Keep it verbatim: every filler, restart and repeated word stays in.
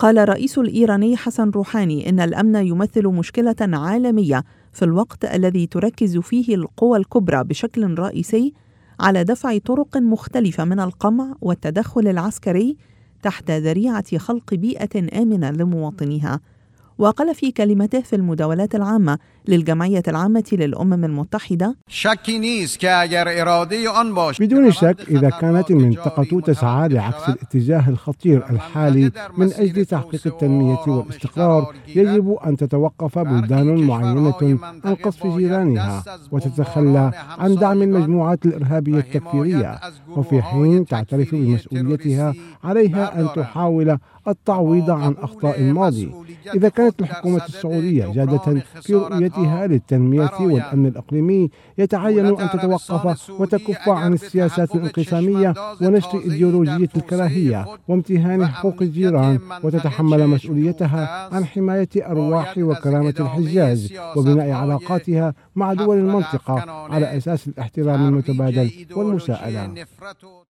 قال الرئيس الإيراني حسن روحاني إن الأمن يمثل مشكلة عالمية في الوقت الذي تركز فيه القوى الكبرى بشكل رئيسي على دفع طرق مختلفة من القمع والتدخل العسكري تحت ذريعة خلق بيئة آمنة لمواطنيها. وقال في كلمته في المداولات العامة للجمعية العامة للأمم المتحدة: بدون شك إذا كانت المنطقة تسعى لعكس الاتجاه الخطير الحالي من أجل تحقيق التنمية والاستقرار، يجب أن تتوقف بلدان معينة عن قصف جيرانها وتتخلى عن دعم المجموعات الإرهابية التكفيرية، وفي حين تعترف بمسؤوليتها عليها أن تحاول التعويض عن أخطاء الماضي. إذا كانت الحكومة السعودية جادة في رؤيتها للتنمية والأمن الإقليمي، يتعين أن تتوقف وتكف عن السياسات الانقسامية ونشر إيديولوجية الكراهية وامتهان حقوق الجيران، وتتحمل مسؤوليتها عن حماية أرواح وكرامة الحجاج وبناء علاقاتها مع دول المنطقة على أساس الاحترام المتبادل والمساءلة.